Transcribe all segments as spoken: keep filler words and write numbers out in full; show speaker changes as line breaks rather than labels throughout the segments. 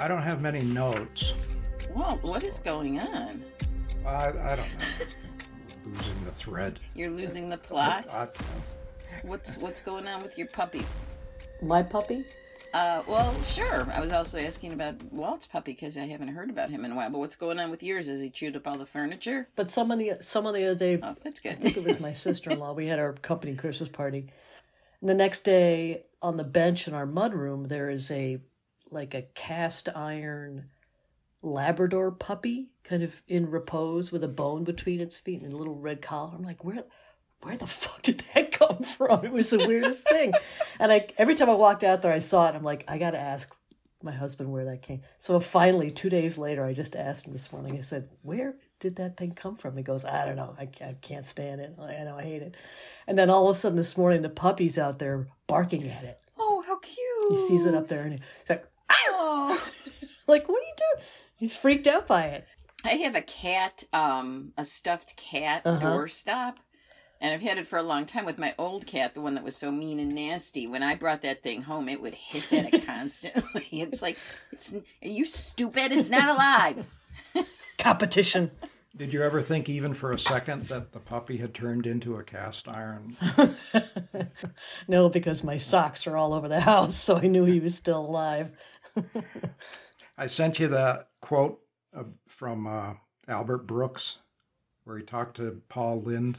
I don't have many notes.
Well, what is going on?
I, I don't know. Losing the thread.
You're losing the plot?
I, I,
What's what's going on with your puppy?
My puppy?
Uh, well, sure. I was also asking about Walt's puppy because I haven't heard about him in a while. But what's going on with yours? Has he chewed up all the furniture?
But someone the, someone the other day,
Oh, that's
I
good.
think it was my sister-in-law, we had our company Christmas party. And the next day on the bench in our mudroom, there is a, like a cast iron Labrador puppy kind of in repose with a bone between its feet and a little red collar. I'm like, where... Where the fuck did that come from? It was the weirdest thing. And I every time I walked out there, I saw it. I'm like, I got to ask my husband where that came. So finally, two days later, I just asked him this morning. I said, where did that thing come from? He goes, I don't know. I, I can't stand it. I know, I hate it. And then all of a sudden this morning, the puppy's out there barking at it.
Oh, how cute.
He sees it up there and he's like,
Oh.
like, what are you doing? He's freaked out by it.
I have a cat, um, a stuffed cat
Uh-huh.
doorstop. And I've had it for a long time with my old cat, the one that was so mean and nasty. When I brought that thing home, it would hiss at it constantly. It's like, it's are you stupid? It's not alive.
Competition.
Did you ever think even for a second that the puppy had turned into a cast iron?
No, because my socks are all over the house, so I knew he was still alive.
I sent you that quote of, from uh, Albert Brooks, where he talked to Paul Lind.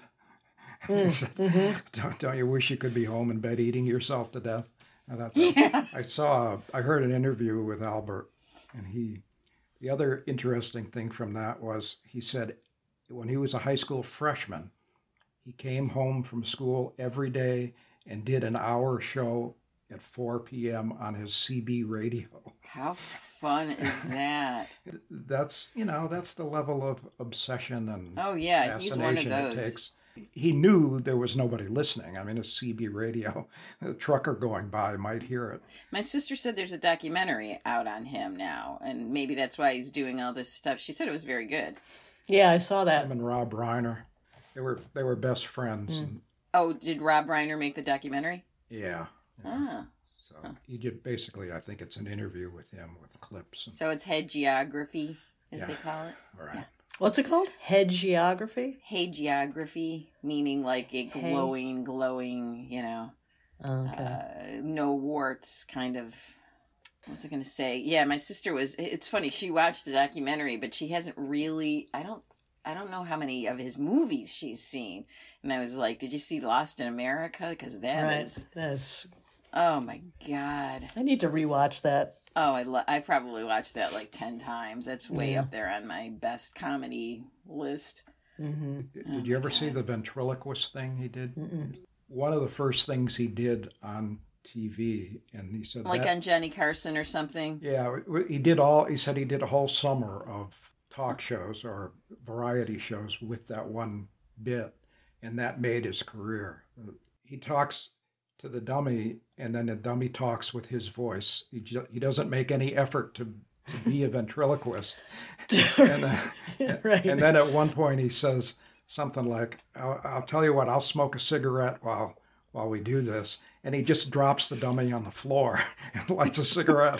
He said,
Mm-hmm.
don't, don't you wish you could be home in bed eating yourself to death? I, thought that,
Yeah.
I saw, I heard an interview with Albert, and he, the other interesting thing from that was he said when he was a high school freshman, he came home from school every day and did an hour show at four p.m. on his C B radio.
How fun is that?
That's, you know, that's the level of obsession and
Oh, yeah, he's one of
fascination it
those.
takes. He knew there was nobody listening. I mean, a C B radio, a trucker going by might hear it.
My sister said there's a documentary out on him now, and maybe that's why he's doing all this stuff. She said it was very good.
Yeah, I saw that.
Him and Rob Reiner, they were they were best friends.
Mm.
And,
Oh, did Rob Reiner make the documentary?
yeah. yeah.
Ah.
So he did basically, I think it's an interview with him with clips. And,
So it's hagiography, as
Yeah.
they call it.
all right.
What's it called? Hagiography?
Hagiography, meaning like a
Hey.
glowing, glowing, you know,
Oh, okay.
uh, no warts kind of. What was I going to say? Yeah, my sister was. It's funny. She watched the documentary, but she hasn't really. I don't. I don't know how many of his movies she's seen. And I was like, "Did you see Lost in America? Because that
right.
is.
That's,
Oh my god.
I need to rewatch that.
Oh, I lo- I probably watched that like ten times. That's way
Yeah.
up there on my best comedy list.
Mm-hmm.
Did
Oh
you
my
ever see
God.
the ventriloquist thing he did?
Mm-mm.
One of the first things he did on T V, and he said
Like
that,
on Johnny Carson or something.
yeah, he did all. He said he did a whole summer of talk shows or variety shows with that one bit, and that made his career. He talks to the dummy, and then the dummy talks with his voice. He ju- he doesn't make any effort to, to be a ventriloquist. and, uh,
Right.
and then at one point he says something like, I'll, "I'll tell you what, I'll smoke a cigarette while while we do this." And he just drops the dummy on the floor and lights a cigarette.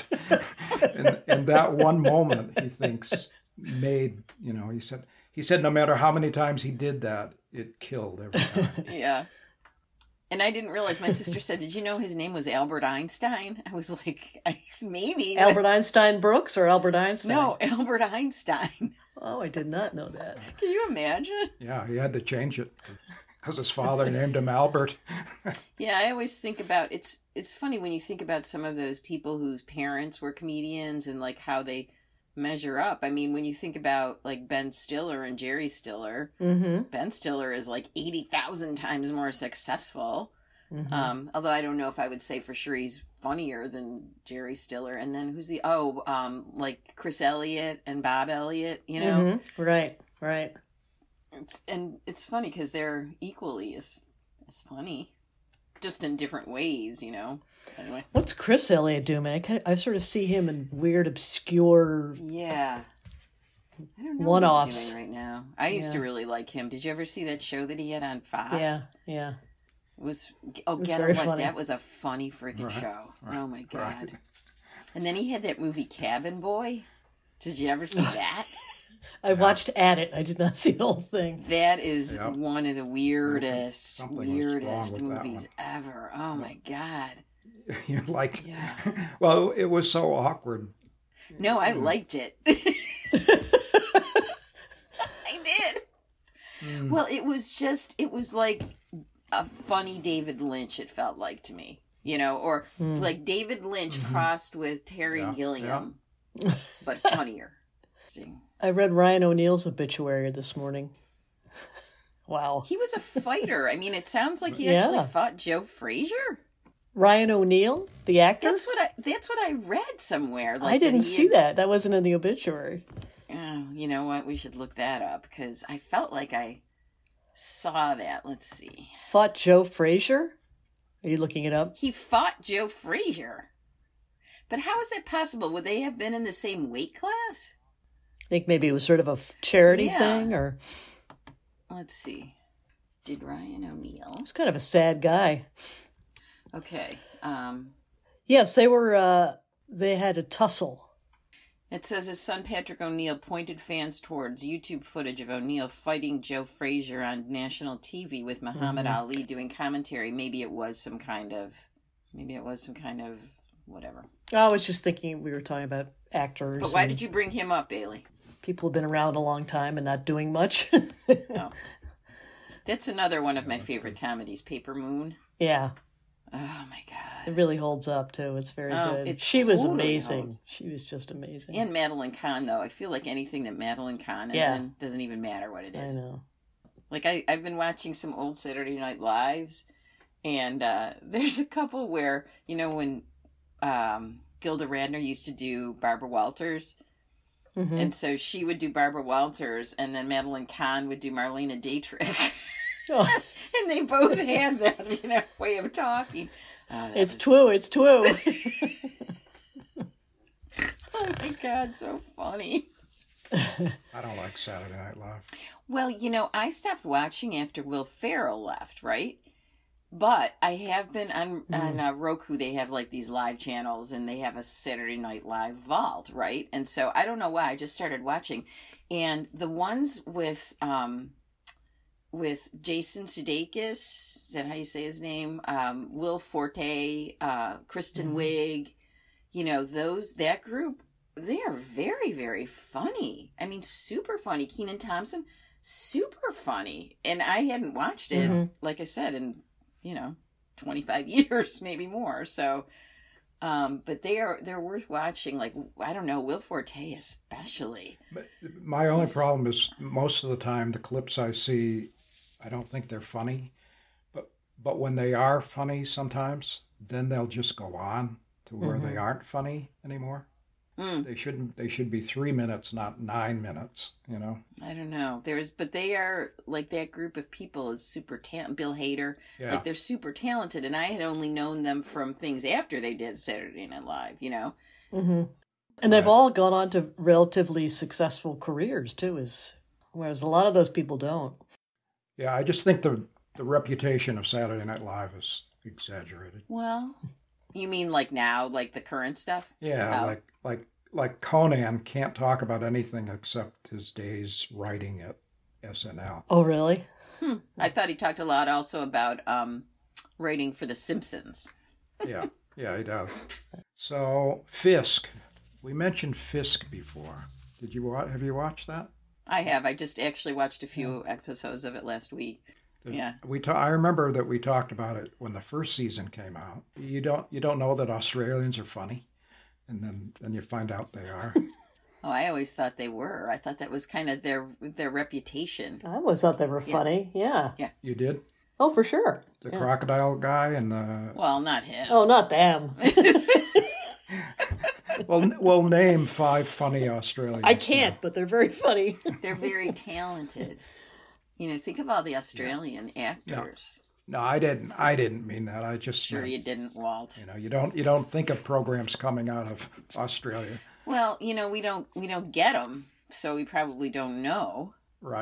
and, and that one moment, he thinks, made, you know, he said, he said no matter how many times he did that, it killed every time.
Yeah. And I didn't realize, my sister said, did you know his name was Albert Einstein? I was like, I, maybe.
Albert Einstein Brooks or Albert Einstein?
No, Albert Einstein.
Oh, I did not know that.
Can you imagine?
Yeah, he had to change it because his father named him Albert.
Yeah, I always think about, it's it's funny when you think about some of those people whose parents were comedians and like how they measure up. I mean, when you think about like Ben Stiller and Jerry Stiller,
Mm-hmm.
Ben Stiller is like eighty thousand times more successful.
Mm-hmm.
Um, although I don't know if I would say for sure he's funnier than Jerry Stiller. And then who's the, oh, um, like Chris Elliott and Bob Elliott, you know?
Mm-hmm. Right, right.
It's, and it's funny because they're equally as, as funny, just in different ways, you know? Anyway.
What's Chris Elliott doing, man? I, kind of, I sort of see him in weird, obscure
Yeah. I don't know
One-offs.
what he's doing right now. I used
Yeah.
to really like him. Did you ever see that show that he had on Fox?
Yeah, yeah.
It was, oh,
was
Get
very
Him Like
funny.
That was a funny freaking
Right,
show.
right,
Oh my God.
right.
And then he had that movie Cabin Boy. Did you ever see that?
I watched at it. I did not see the whole thing.
That is
Yep.
one of the weirdest,
Something was
weirdest
wrong with that
movies
one.
ever. Oh my God.
You like,
Yeah.
well, it was so awkward.
No, I liked it. I did.
Mm.
Well, it was just, it was like a funny David Lynch, it felt like to me. You know, or
Mm.
like David Lynch crossed with Terry
Yeah,
Gilliam, but funnier.
I read Ryan O'Neill's obituary this morning. Wow.
He was a fighter. I mean, it sounds like he
Yeah.
actually fought Joe Frazier.
Ryan O'Neill, the actor?
That's what I. That's what I read somewhere. Like
I didn't
he
see
had-
that. That wasn't in the obituary.
Oh, you know what? We should look that up because I felt like I saw that. Let's see.
Fought Joe Frazier? Are you looking it up?
He fought Joe Frazier. But how is that possible? Would they have been in the same weight class?
I think maybe it was sort of a f- charity
Yeah.
thing, or
Let's see. Did Ryan O'Neal?
he's kind of a sad guy.
Okay. Um,
Yes, they were. Uh, they had a tussle.
it says his son Patrick O'Neal pointed fans towards YouTube footage of O'Neal fighting Joe Frazier on national T V with Muhammad
Mm-hmm.
Ali doing commentary. Maybe it was some kind of, maybe it was some kind of whatever.
I was just thinking we were talking about actors.
But why
and
did you bring him up, Bailey?
people have been around a long time and not doing much?
Oh. That's another one of my favorite comedies, Paper Moon.
Yeah,
Oh my God.
it really holds up too. It's very
Oh,
good.
it
She was
totally
amazing.
holds.
She was just amazing.
And Madeline Kahn, though. I feel like anything that Madeline Kahn is
Yeah.
in doesn't even matter what it
I
is.
know.
Like, I, I've been watching some old Saturday Night Lives, and uh, there's a couple where, you know, when um, Gilda Radner used to do Barbara Walters,
Mhm.
and so she would do Barbara Walters, and then Madeline Kahn would do Marlena Dietrich.
Oh,
And they both had that, you know, way of talking. Oh, that
it's
was-
Twu. It's Twu.
Oh my God, so funny.
I don't like Saturday Night Live.
Well, you know, I stopped watching after Will Ferrell left, right? But I have been on on uh, Roku. They have like these live channels, and they have a Saturday Night Live vault, right? And so I don't know why I just started watching, and the ones with um with Jason Sudeikis, is that how you say his name? Um, Will Forte, uh, Kristen Wiig, you know, those that group. They are very, very funny. I mean, super funny. Kenan Thompson, super funny. And I hadn't watched it,
Mhm.
like I said, in, you know, twenty-five years, maybe more. So, um, but they are, they're worth watching. Like, I don't know, Will Forte especially.
But my only
He's-
problem is most of the time the clips I see, I don't think they're funny. But but when they are funny sometimes, then they'll just go on to where they aren't funny anymore.
Mm,
They shouldn't. They should be three minutes, not nine minutes. You know.
I don't know. There's, but they are, like, that group of people is super talented. Bill Hader,
Yeah.
like, they're super talented. And I had only known them from things after they did Saturday Night Live, you know?
hmm And they've
Right.
all gone on to relatively successful careers too, is whereas a lot of those people don't.
Yeah. I just think the the reputation of Saturday Night Live is exaggerated.
Well, you mean like now, like the current stuff?
Yeah.
Oh.
Like like like Conan can't talk about anything except his days writing at S N L.
Oh, really?
Hmm. I thought he talked a lot also about um, writing for The Simpsons.
Yeah. Yeah. He does. So Fisk. We mentioned Fisk before. Did you wa- have you watched that?
I have. I just actually watched a few episodes of it last week. Yeah.
We ta- I remember that we talked about it when the first season came out. You don't you don't know that Australians are funny, and then then you find out they are.
Oh, I always thought they were. I thought that was kind of their their reputation.
I always thought they were
Yeah.
funny. Yeah.
You did?
Oh, for sure.
The
Yeah.
crocodile guy and the
Well, not him.
Oh, not them.
well n- well name five funny Australians.
I can't, but they're very funny.
They're very talented. You know, think of all the Australian actors.
No, I didn't. I didn't mean that. I just
Sure,
meant,
you didn't, Walt.
you know you don't you don't think of programs coming out of Australia,
Well, you know, we don't we don't get them, so we probably don't know.
right?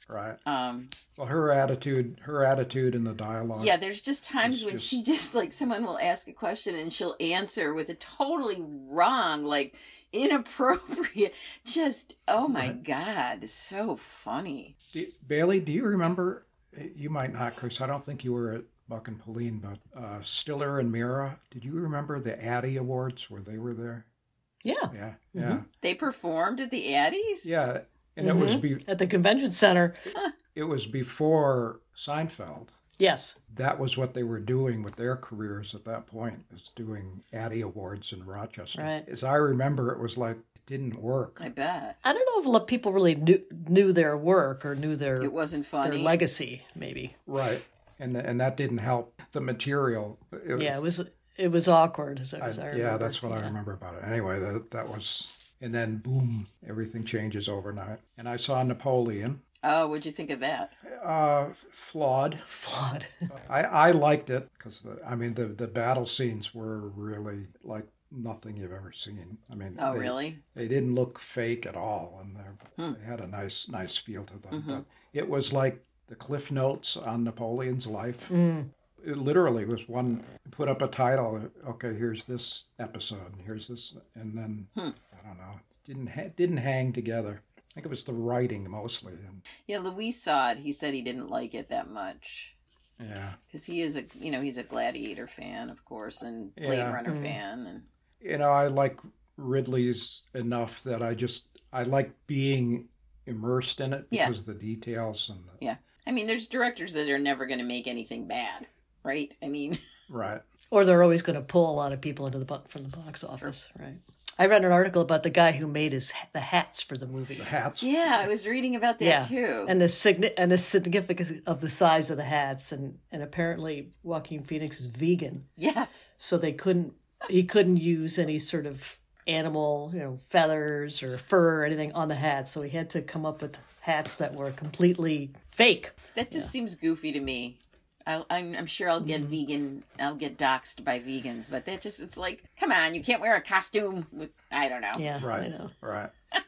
Right.
Um,
Well, her attitude, her attitude in the dialogue.
yeah, there's just times
It's
when
just-
she just like someone will ask a question and she'll answer with a totally wrong, like inappropriate. Just oh my
Right.
god, so funny.
Do, Bailey, do you remember? You might not, Chris. I don't think you were at Buck and Pauline, but uh, Stiller and Mira. Did you remember the Addie Awards where they were there?
Yeah.
Yeah, yeah,
Mhm.
They performed at the Addies.
yeah. And it was
Mhm.
be,
At the convention center.
it was before Seinfeld.
Yes.
That was what they were doing with their careers at that point, is doing Addie Awards in Rochester.
Right.
As I remember, it was like it didn't work.
I bet
I don't know if a lot of people really knew, knew their work or knew their
it wasn't
their
funny.
legacy, maybe.
Right. And and that didn't help the material. It was,
Yeah, it was it was awkward, as,
I,
as I,
yeah,
remember.
that's what I remember about it. Anyway, that that was, and then boom, everything changes overnight. And I saw Napoleon.
Oh, what'd you think of that?
Uh, flawed.
Flawed.
I I liked it because the I mean the the battle scenes were really like nothing you've ever seen. I mean,
Oh,
they,
really?
they didn't look fake at all, and they
Hmm.
they had a nice nice feel to them.
Mhm.
But it was like the Cliff Notes on Napoleon's life.
Mm.
It literally was one put up a title. Okay, here's this episode, and here's this, and then
Hmm.
I don't know. It didn't ha- didn't hang together. I think it was the writing mostly. And,
Yeah, Luis saw it. He said he didn't like it that much
yeah,
because he is a you know he's a Gladiator fan, of course, and Blade
Yeah.
Runner
Mhm.
fan, and
you know, I like Ridley's enough that I just I like being immersed in it
Yeah.
because of the details and the,
I mean, there's directors that are never going to make anything bad, right? I mean,
right.
Or they're always going to pull a lot of people into the bu- from the box office, right? I read an article about the guy who made his the hats for the movie.
The hats.
yeah, I was reading about that
Yeah.
too.
And the signi- and the significance of the size of the hats, and, and apparently Joaquin Phoenix is vegan,
yes,
so they couldn't he couldn't use any sort of animal, you know, feathers or fur or anything on the hats, so he had to come up with hats that were completely fake.
that just seems goofy to me. I'll, I'm, I'm sure I'll get
Mm-hmm.
vegan. I'll get doxxed by vegans, but that just—it's like, come on, you can't wear a costume with. I don't know.
Yeah, I
Right.
know.
Right.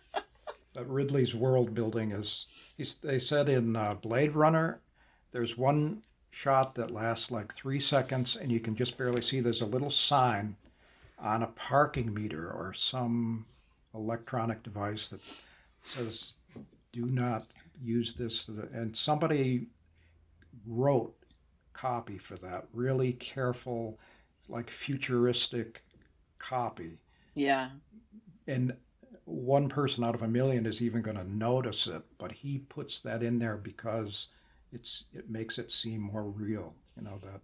But Ridley's world building is. He's, they said in uh, Blade Runner, there's one shot that lasts like three seconds, and you can just barely see. There's a little sign on a parking meter or some electronic device that says, "Do not use this." And somebody wrote copy for that, really careful, like futuristic copy.
Yeah,
And one person out of a million is even going to notice it, but he puts that in there because it's it makes it seem more real, you know, that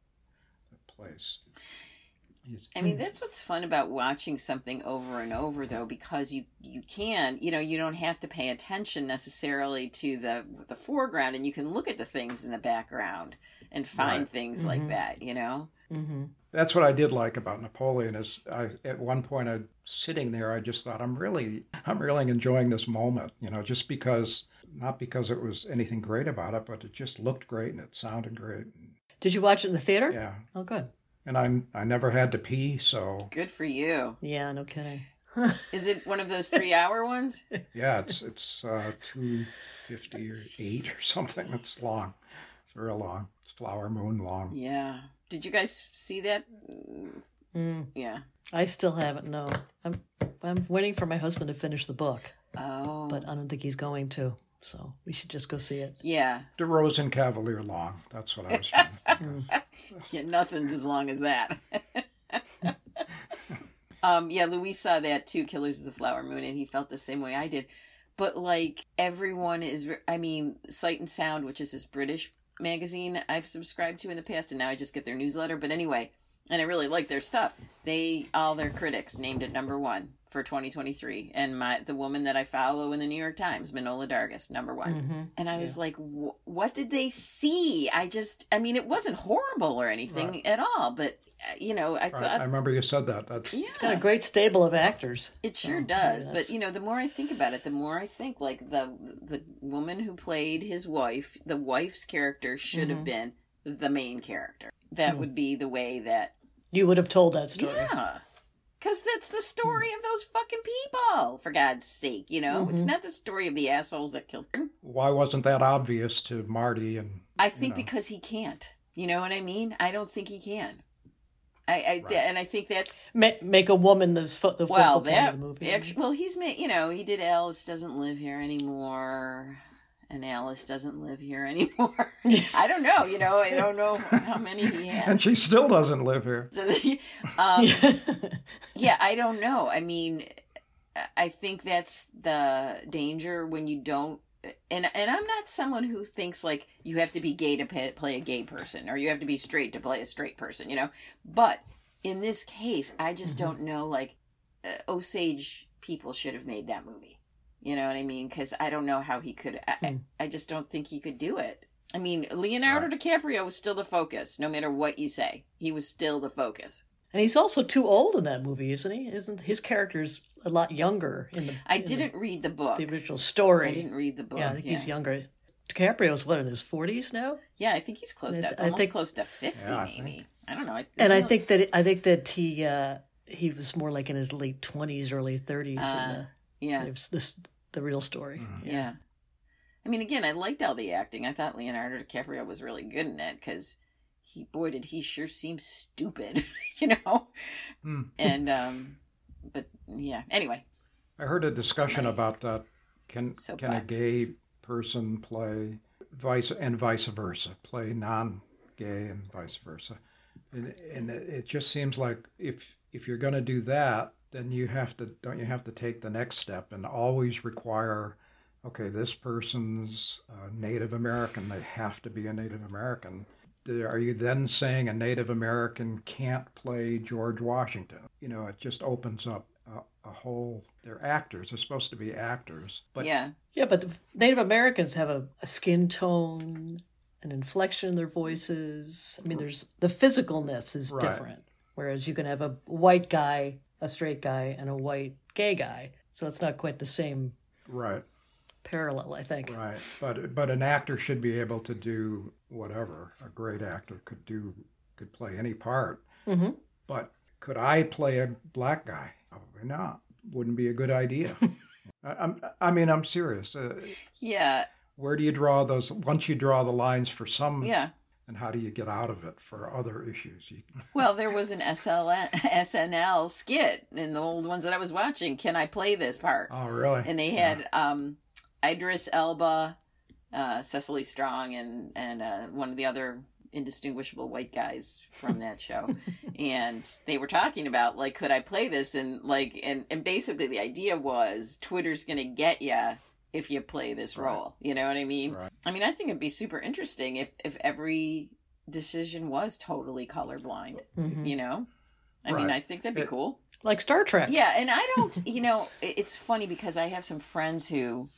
that place. He's,
I mean, that's what's fun about watching something over and over, though, because you you can, you know, you don't have to pay attention necessarily to the the foreground, and you can look at the things in the background and find
Right.
things
Mhm.
like that, you know.
Mm-hmm.
that's what I did like about Napoleon is I at one point I sitting there I just thought I'm really I'm really enjoying this moment, you know, just because not because it was anything great about it, but it just looked great and it sounded great.
Did you watch it in the theater?
Yeah.
Oh, good.
And I I never had to pee, so
Good for you.
Yeah, no kidding.
Is it one of those three hour ones?
yeah, it's it's uh, two fifty or eight or something. It's long. It's real long. It's Flower Moon long.
Yeah. Did you guys see that?
Mm,
Yeah.
I still haven't. No, I'm I'm waiting for my husband to finish the book,
Oh.
but I don't think he's going to. So we should just go see it.
Yeah.
De Rosen Cavalier long. That's what I was trying to think of.
Yeah, nothing's as long as that. um, yeah, Luis saw that too, Killers of the Flower Moon, and he felt the same way I did. But like everyone is, I mean, Sight and Sound, which is this British magazine I've subscribed to in the past, and now I just get their newsletter. But anyway, and I really like their stuff. They all their critics named it number one for twenty twenty-three, and my the woman that I follow in the New York Times, Manola Dargis, number one.
Mm-hmm.
And I was like, wh- what did they see? I just, I mean, it wasn't horrible or anything
Right.
at all, but, uh, you know, I
Right,
thought,
I remember you said that. That's
yeah,
It's got a great stable of actors.
it sure
Oh,
does.
yeah,
But,
that's-
you know, the more I think about it, the more I think, like, the the woman who played his wife, the wife's character should have
Mhm.
been the main character. That
Hmm.
would be the way that,
You would have told that story.
yeah. Because that's the story of those fucking people, for God's sake, you know? Mm-hmm. It's not the story of the assholes that killed him.
Why wasn't that obvious to Marty? And
I think
you know.
because he can't. You know what I mean? I don't think he can. I, I right. And I think that's...
Make, make a woman the, fo- the
well,
focal point of the movie.
Actually, well, he's made, you know, he did Alice Doesn't Live Here Anymore... And Alice doesn't live here anymore. I don't know, you know, I don't know how many he had.
And she still doesn't live here.
um, yeah, I don't know. I mean, I think that's the danger when you don't, and and I'm not someone who thinks like you have to be gay to pay, play a gay person, or you have to be straight to play a straight person, you know? But in this case, I just mm-hmm. don't know, like, uh, Osage people should have made that movie. You know what I mean? Because I don't know how he could. I, mm. I just don't think he could do it. I mean, Leonardo right. DiCaprio was still the focus, no matter what you say. He was still the focus.
And he's also too old in that movie, isn't he? Isn't his character's a lot younger in the?
I
in
didn't
the,
read the book.
The original story.
I didn't read the book.
Yeah, I think
yeah.
he's younger. DiCaprio's what, in his forties now?
Yeah, I think he's close to I almost think, close to fifty, yeah, I maybe. Think. I don't know. I,
and I think that I think that he uh, he was more like in his late twenties, early thirties. Uh, in the,
yeah,
this. The real story.
Mm. Yeah. yeah. I mean, again, I liked all the acting. I thought Leonardo DiCaprio was really good in it because he, boy, did he sure seem stupid, you know? Mm. And, um, but yeah, anyway.
I heard a discussion Somebody. about that. Can, can a gay person play vice and vice versa, play non-gay and vice versa? And, and it just seems like if, if you're going to do that, then you have to, don't you have to take the next step and always require, okay, this person's uh, Native American, they have to be a Native American. Are you then saying a Native American can't play George Washington? You know, it just opens up a, a whole, they're actors, they're supposed to be actors. But
yeah.
Yeah, but the Native Americans have a, a skin tone, an inflection in their voices. I mean, there's, the physicalness is right. different. Whereas you can have a white guy, a straight guy, and a white gay guy. So it's not quite the same
right
parallel, I think.
Right. But but an actor should be able to do whatever. A great actor could do could play any part.
Mm-hmm.
But could I play a black guy? Probably not. Wouldn't be a good idea. I, I'm I mean I'm serious. Uh,
yeah.
Where do you draw those once you draw the lines for some
Yeah.
And how do you get out of it for other issues? You...
Well, there was an S N L skit in the old ones that I was watching. Can I play this part?
Oh, really?
And they had yeah. um, Idris Elba, uh, Cecily Strong, and and uh, one of the other indistinguishable white guys from that show. And they were talking about, like, could I play this? And like, and, and basically the idea was Twitter's going to get you if you play this
right.
role. You know what I mean?
Right.
I mean, I think it'd be super interesting if, if every decision was totally colorblind, mm-hmm. you know? I right. mean, I think that'd be
it,
cool.
Like Star Trek.
Yeah, and I don't, you know, it's funny because I have some friends who,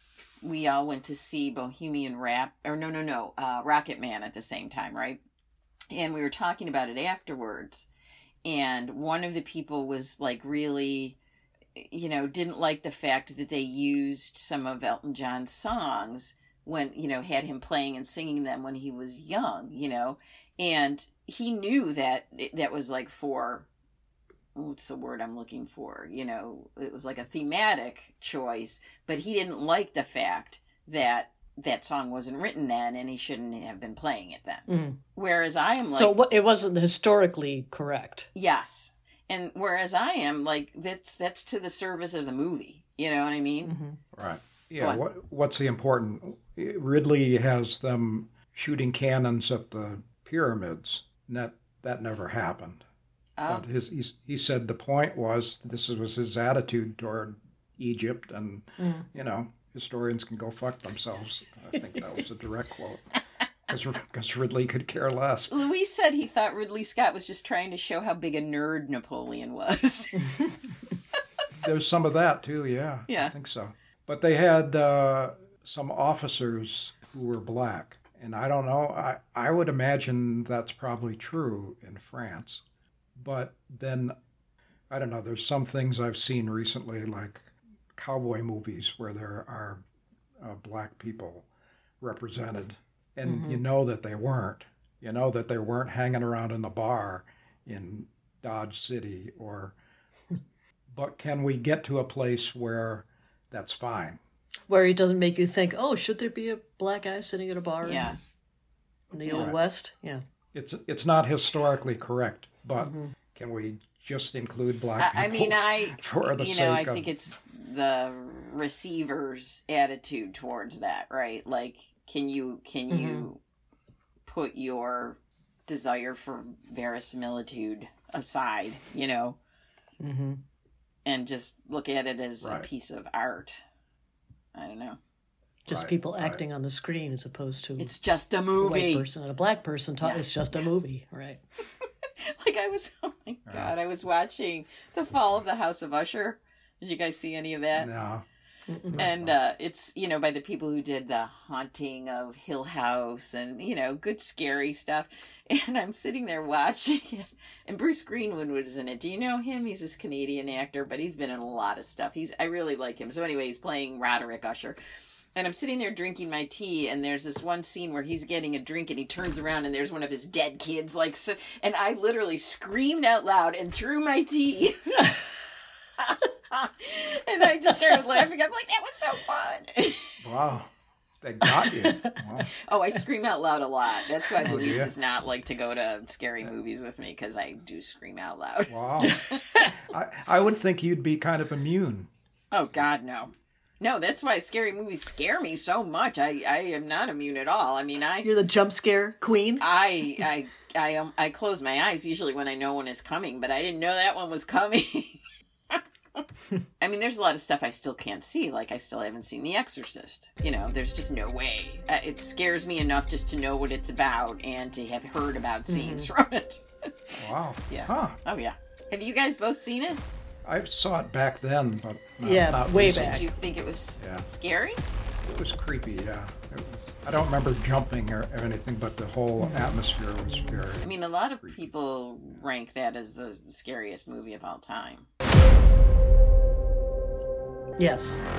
we all went to see Bohemian Rap, or no, no, no, uh, Rocket Man at the same time, right? And we were talking about it afterwards. And one of the people was like really... you know, didn't like the fact that they used some of Elton John's songs when, you know, had him playing and singing them when he was young, you know, and he knew that that was like for, what's the word I'm looking for? You know, it was like a thematic choice, but he didn't like the fact that that song wasn't written then and he shouldn't have been playing it then.
Mm.
Whereas I am like...
So it wasn't historically correct.
Yes. And whereas I am, like, that's that's to the service of the movie. You know what I mean?
Mm-hmm. Right. Yeah. What What's the important? Ridley has them shooting cannons at the pyramids. And that that never happened. Oh. But his he, he said the point was this was his attitude toward Egypt, and mm. you know, historians can go fuck themselves. I think that was a direct quote. Because Ridley could care less.
Louis said he thought Ridley Scott was just trying to show how big a nerd Napoleon was.
There's some of that, too, yeah.
Yeah.
I think so. But they had uh, some officers who were black. And I don't know, I, I would imagine that's probably true in France. But then, I don't know, there's some things I've seen recently, like cowboy movies, where there are uh, black people represented. And mm-hmm. you know that they weren't. You know that they weren't hanging around in the bar in Dodge City or But can we get to a place where that's fine?
Where it doesn't make you think, oh, should there be a black guy sitting at a bar
Yeah.
in, in the
Yeah.
Old West? Yeah.
It's it's not historically correct, but can we just include black people?
I, I mean, I,
for the
you know, I
sake of-
think it's the receiver's attitude towards that, right? Like, can you, can you put your desire for verisimilitude aside, you know,
Mm-hmm.
and just look at it as
Right.
a piece of art? I don't know.
Just
Right,
people
right.
acting on the screen as opposed to
It's just a
a white
movie.
person and a black person. Ta-
Yeah.
It's just a movie, right?
Like I was, oh my God, I was watching The Fall of the House of Usher. Did you guys see any of that?
No.
And uh, it's, you know, by the people who did The Haunting of Hill House and, you know, good scary stuff. And I'm sitting there watching it. And Bruce Greenwood was in it. Do you know him? He's this Canadian actor, but he's been in a lot of stuff. He's I really like him. So anyway, he's playing Roderick Usher. And I'm sitting there drinking my tea, and there's this one scene where he's getting a drink, and he turns around, and there's one of his dead kids, like, so, and I literally screamed out loud and threw my tea. And I just started laughing. I'm like, that was so fun.
Wow. They got you. Wow.
Oh, I scream out loud a lot. That's why
Oh,
Louise
yeah?
does not like to go to scary movies with me, because I do scream out loud.
Wow. I, I would think you'd be kind of immune.
Oh, God, no. No, that's why scary movies scare me so much. I, I am not immune at all. I mean, I...
You're the jump scare queen.
I I I um I close my eyes usually when I know one is coming, but I didn't know that one was coming. I mean, there's a lot of stuff I still can't see. Like I still haven't seen The Exorcist. You know, there's just no way. Uh, it scares me enough just to know what it's about and to have heard about scenes from it.
Wow.
Yeah.
Huh.
Oh yeah. Have you guys both seen it?
I saw it back then, but not,
Yeah,
not
way
recently.
back.
Did you think it was
Yeah.
scary?
It was creepy, yeah. It was, I don't remember jumping or, or anything, but the whole atmosphere was very...
I mean, a lot of people rank that as the scariest movie of all time.
Yes.